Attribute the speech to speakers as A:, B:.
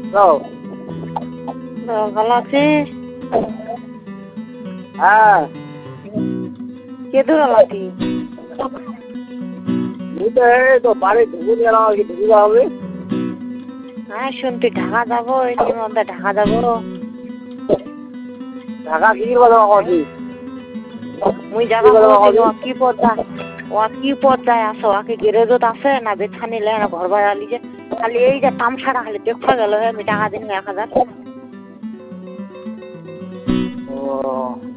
A: যাও
B: ভালো আছিস?
A: হ্যাঁ
B: কে দূর আছি?
A: এই তো বাড়ি ঢুকে গেলাম আর কি, ঢুকে যাওয়া হবে।
B: হ্যাঁ শুনতে ঢাকা যাবো, এই মধ্যে ঢাকা যাবো।
A: ঢাকা কি কথা করছি?
B: মুই যাবা কি পর্দা কি পর্দায় আছো? আকে গ্যারেজত আছে না বেছা নিলে না ঘর ভাড়া লিজে খালি এই যে তামসাটা খালি দেখা গেল আমি টাকা দিন 1000।
A: ও